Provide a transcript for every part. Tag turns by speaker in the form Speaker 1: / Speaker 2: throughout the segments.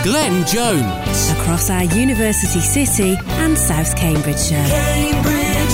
Speaker 1: Glenn Jones.
Speaker 2: Across our university city and South Cambridgeshire.
Speaker 3: Cambridge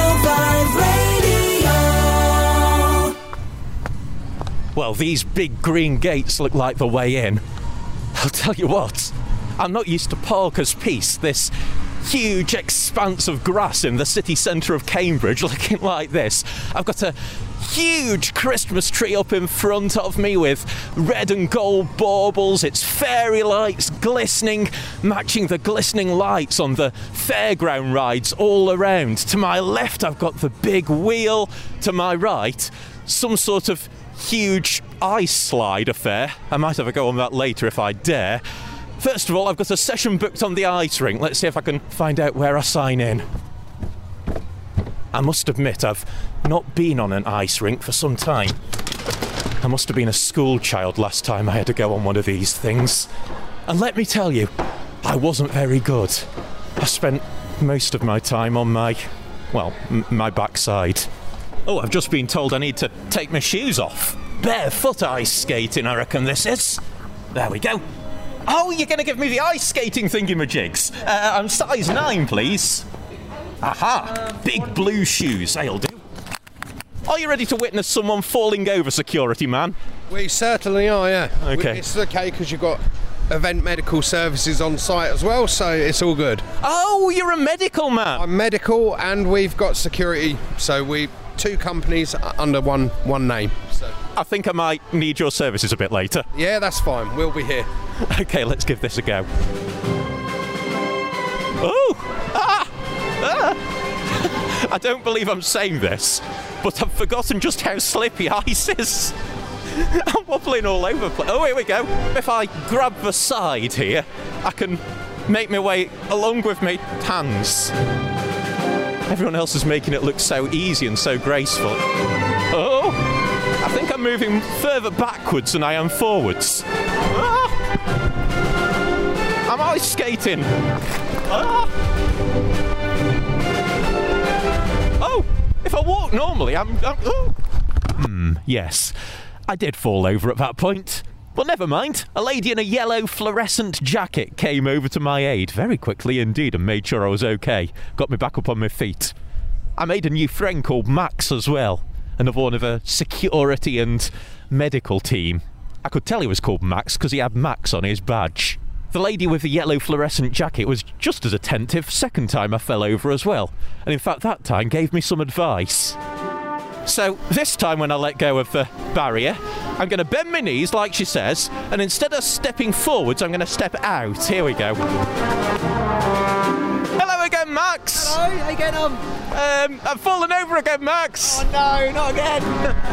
Speaker 3: 105 Radio.
Speaker 4: Well, these big green gates look like the way in. I'll tell you what, I'm not used to Parker's Piece, this huge expanse of grass in the city centre of Cambridge looking like this. I've got a huge Christmas tree up in front of me with red and gold baubles, its fairy lights glistening, matching the glistening lights on the fairground rides all around. To my left I've got the big wheel, to my right some sort of huge ice slide affair. I might have a go on that later if I dare. First of all, I've got a session booked on the ice rink. Let's see if I can find out where I sign in. I must admit, I've not been on an ice rink for some time. I must have been a school child last time I had to go on one of these things. And let me tell you, I wasn't very good. I spent most of my time on my backside. Oh, I've just been told I need to take my shoes off. Barefoot ice skating, I reckon this is. There we go. Oh, you're going to give me the ice skating thingy-majigs. I'm size 9, please. Aha! Big blue shoes, they'll do. Are you ready to witness someone falling over, security man?
Speaker 5: We certainly are, yeah.
Speaker 4: Okay.
Speaker 5: It's okay because you've got event medical services on site as well, so it's all good.
Speaker 4: Oh, you're a medical man.
Speaker 5: I'm medical and we've got security, so we two companies under one name. So.
Speaker 4: I think I might need your services a bit later.
Speaker 5: Yeah, that's fine. We'll be here.
Speaker 4: Okay, let's give this a go. Oh! Ah! Ah! I don't believe I'm saying this, but I've forgotten just how slippy ice is. I'm wobbling all over the place. Oh, here we go. If I grab the side here, I can make my way along with my hands. Everyone else is making it look so easy and so graceful. Oh! I think I'm moving further backwards than I am forwards. Ah! I'm ice skating. Ah! Oh! If I walk normally, oh. Yes. I did fall over at that point. But never mind. A lady in a yellow fluorescent jacket came over to my aid very quickly indeed and made sure I was okay. Got me back up on my feet. I made a new friend called Max as well. Another one of a security and medical team. I could tell he was called Max because he had Max on his badge. The lady with the yellow fluorescent jacket was just as attentive second time I fell over as well. And in fact that time gave me some advice. So this time when I let go of the barrier, I'm going to bend my knees like she says, and instead of stepping forwards, I'm going to step out. Here we go. Hello again, Max.
Speaker 6: Hello, how you getting on?
Speaker 4: I've fallen over again, Max.
Speaker 6: Oh no, not again.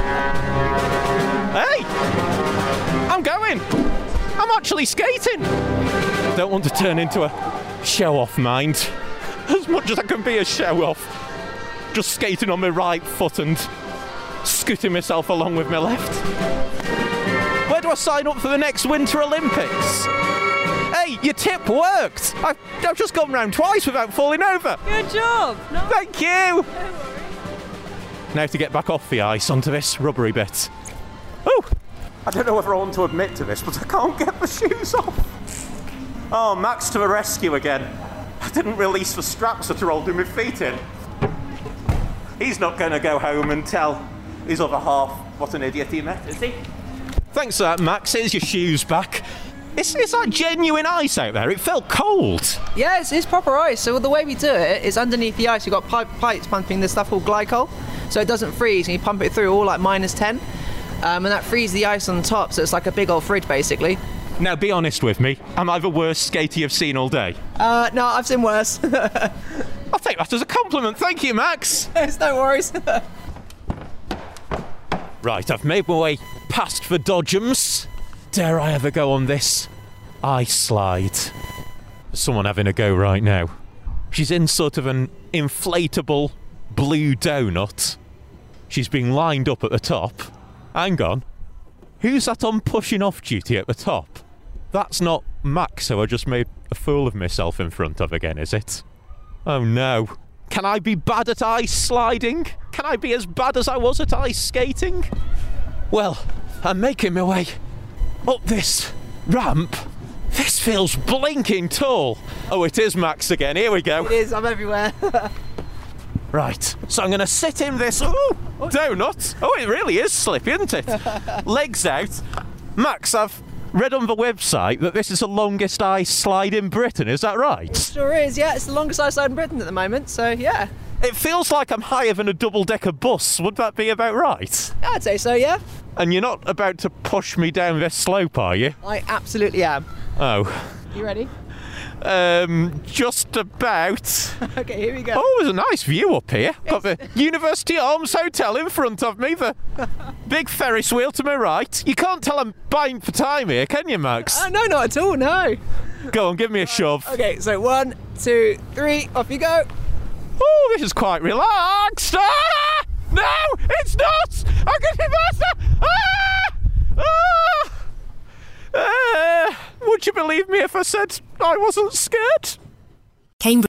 Speaker 4: Hey, I'm going. I'm actually skating. Don't want to turn into a show-off, mind. As much as I can be a show-off. Just skating on my right foot and scooting myself along with my left. Where do I sign up for the next Winter Olympics? Hey, your tip worked! I've just gone round twice without falling over.
Speaker 7: Good job! No.
Speaker 4: Thank you! Now to get back off the ice onto this rubbery bit. Oh! I don't know whether I want to admit to this, but I can't get the shoes off. Oh, Max to the rescue again. I didn't release the straps that are holding my feet in. He's not going to go home and tell his other half what an idiot he met, is he? Thanks for that, Max. Here's your shoes back. It's like genuine ice out there. It felt cold.
Speaker 6: Yeah, it's proper ice. So the way we do it is underneath the ice, you've got pipes pumping this stuff called glycol, so it doesn't freeze, and you pump it through all like -10, and that freezes the ice on top, so it's like a big old fridge, basically.
Speaker 4: Now, be honest with me. Am I the worst skater you've seen all day?
Speaker 6: No, I've seen worse.
Speaker 4: I'll take that as a compliment. Thank you, Max.
Speaker 6: It's no worries.
Speaker 4: Right, I've made my way past the dodgems. Dare I ever go on this ice slide? There's someone having a go right now. She's in sort of an inflatable blue donut. She's been lined up at the top. Hang on. Who's that on pushing off duty at the top? That's not Max, who I just made a fool of myself in front of again, is it? Oh no. Can I be bad at ice sliding? Can I be as bad as I was at ice skating? Well, I'm making my way up this ramp This feels blinking tall. Oh, it is Max again. Here we go.
Speaker 6: It is, I'm everywhere.
Speaker 4: Right, so I'm going to sit in this donut. Oh, it really is slippy, isn't it? Legs out. Max, I've read on the website that this is the longest ice slide in Britain. Is that right?
Speaker 6: Sure is, yeah. It's the longest ice slide in Britain at the moment, so yeah.
Speaker 4: It feels like I'm higher than a double-decker bus. Would that be about right?
Speaker 6: I'd say so, yeah.
Speaker 4: And you're not about to push me down this slope, are you?
Speaker 6: I absolutely am.
Speaker 4: Oh.
Speaker 6: You ready?
Speaker 4: Just about.
Speaker 6: Okay, here we go.
Speaker 4: Oh, there's a nice view up here. Got the University Arms Hotel in front of me, the big Ferris wheel to my right. You can't tell I'm buying for time here, can you, Max?
Speaker 6: No, not at all, no.
Speaker 4: Go on, give me a shove.
Speaker 6: Okay, so 1, 2, 3, off you go.
Speaker 4: Oh, this is quite relaxed. Ah! No, it's not! I'm going to be faster! Would you believe me if I said I wasn't scared?
Speaker 2: Cambridge.